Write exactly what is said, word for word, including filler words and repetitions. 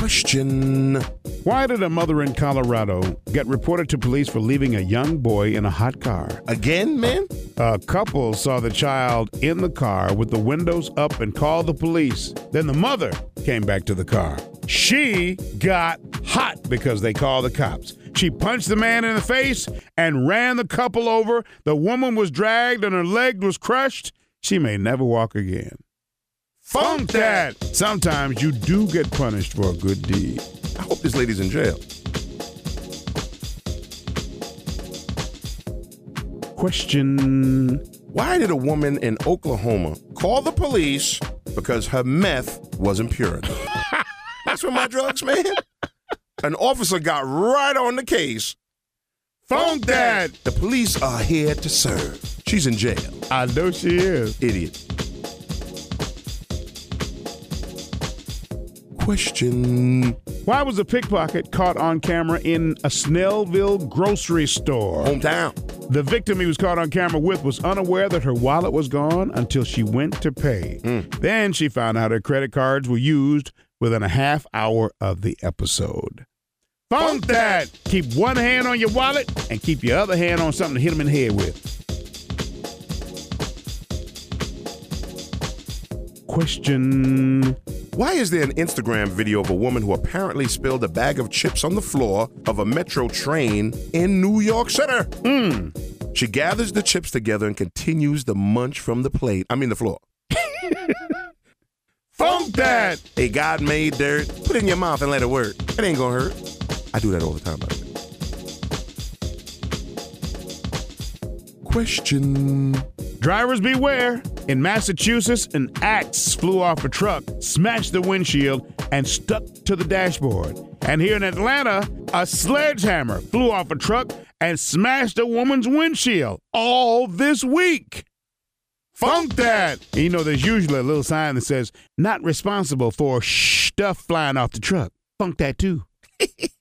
Question. Why did a mother in Colorado get reported to police for leaving a young boy in a hot car? Again, man? A couple saw the child in the car with the windows up and called the police. Then the mother came back to the car. She got hot because they called the cops. She punched the man in the face and ran the couple over. The woman was dragged and her leg was crushed. She may never walk again. Funk that! Sometimes you do get punished for a good deed. I hope this lady's in jail. Question. Why did a woman in Oklahoma call the police because her meth wasn't pure enough? That's for my drugs, man. An officer got right on the case. Funk that! The police are here to serve. She's in jail. I know she is. Idiot. Question. Why was a pickpocket caught on camera in a Snellville grocery store? Hometown. The victim he was caught on camera with was unaware that her wallet was gone until she went to pay. Mm. Then she found out her credit cards were used within a half hour of the episode. Funk that! Keep one hand on your wallet and keep your other hand on something to hit him in the head with. Question. Why is there an Instagram video of a woman who apparently spilled a bag of chips on the floor of a metro train in New York City? Mm. She gathers the chips together and continues to munch from the plate. I mean the floor. Funk that! A God-made dirt. Put it in your mouth and let it work. It ain't gonna hurt. I do that all the time, by the way. Question. Drivers beware. In Massachusetts, an axe flew off a truck, smashed the windshield, and stuck to the dashboard. And here in Atlanta, a sledgehammer flew off a truck and smashed a woman's windshield. All this week. Funk that! And you know, there's usually a little sign that says, not responsible for stuff flying off the truck. Funk that too.